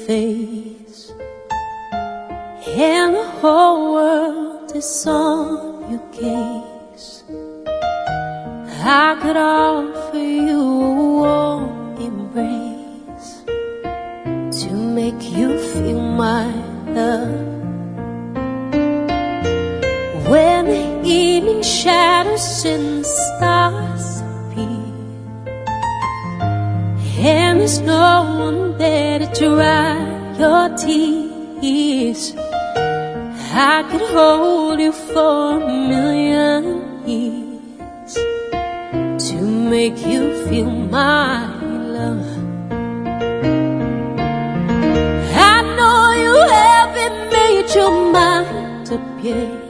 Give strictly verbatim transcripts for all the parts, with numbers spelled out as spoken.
face, and the whole world is on your case. I could offer you a warm embrace to make you feel my love. When the evening shadows and the stars appear, and there's no one there to dry your tears, I could hold you for a million years to make you feel my love. I know you haven't made your mind up yet,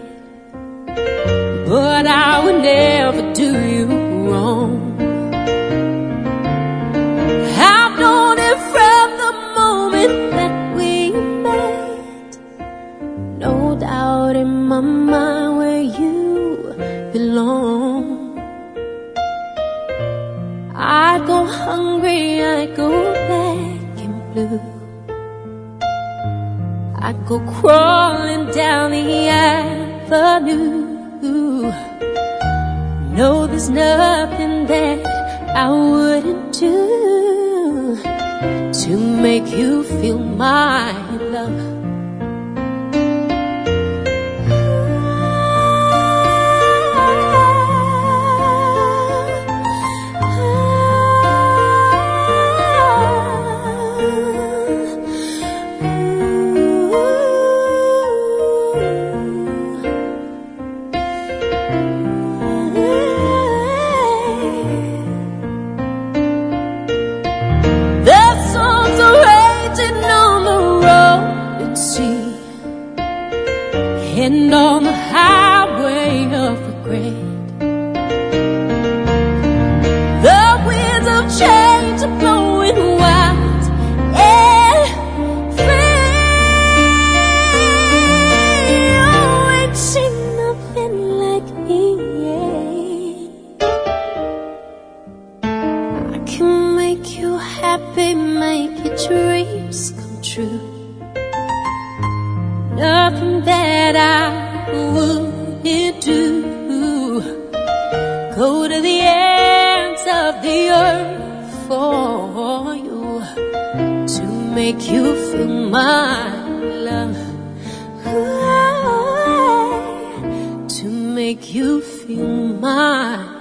but I would never do you wrong. I've known it from the moment that we met. No doubt in my mind where you belong. I'd go hungry, I'd go black and blue, I'd go crawling down the avenue. No, there's nothing that I wouldn't do to make you feel my love. And on the highway of regret, the winds of change are blowing wild and free. Oh, ain't seen nothing like me yet. I can make you happy, make your dreams come true. Nothing that I wouldn't do. Go to the ends of the earth for you to make you feel my love. Ooh, to make you feel my